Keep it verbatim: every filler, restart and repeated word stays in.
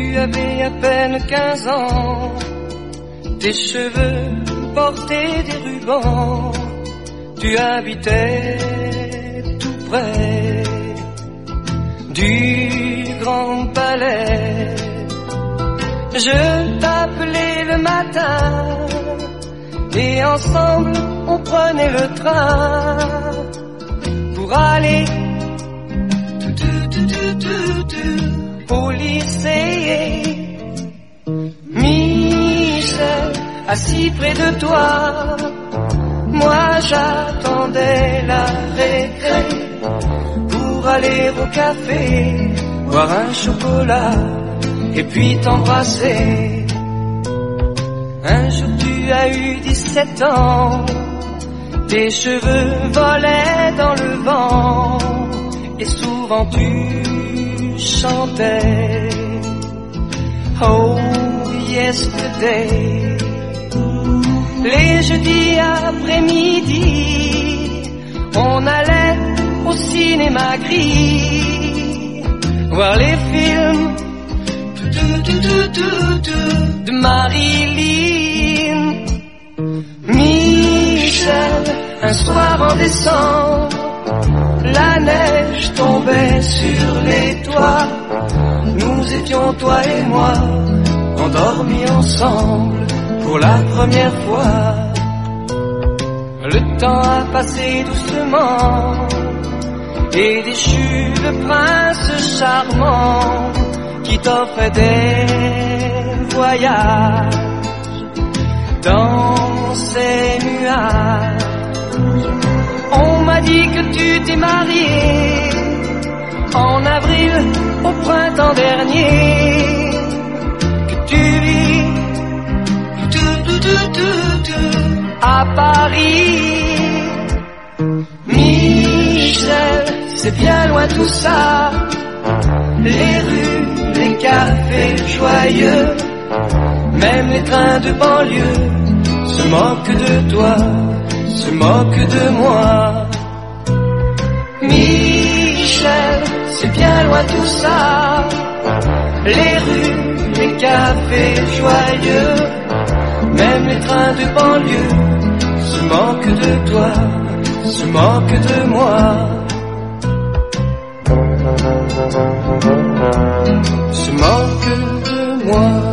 avais à peine quinze ans, tes cheveux portaient des rubans, tu habitais tout près du Grand Palais. Je t'appelais le matin et ensemble on prenait le train pour aller tout, tout, tout, tout, tout, tout, au lycée. Michel, assis près de toi, moi j'attendais la récré pour aller au café, boire un chocolat et puis t'embrasser. Un jour tu as eu dix-sept ans, tes cheveux volaient dans le vent et souvent tu chantais Oh yesterday. Les jeudis après-midi, on allait au cinéma gris voir les films de Marilyn. Michel, un soir en décembre, la neige tombait sur les toits. Nous étions, toi et moi, endormis ensemble pour la première fois. Le temps a passé doucement et déchu le prince charmant qui t'offrait des voyages dans ses nuages. On m'a dit que tu t'es marié en avril au printemps dernier, que tu vis tout, tout, tout, tout, tout, à Paris. Michel, c'est bien loin tout ça, les rues, les cafés joyeux, même les trains de banlieue se moquent de toi, se moquent de moi. Michel, c'est bien loin tout ça, les rues, les cafés joyeux, même les trains de banlieue se moquent de toi, se moquent de moi. Se moquent de moi.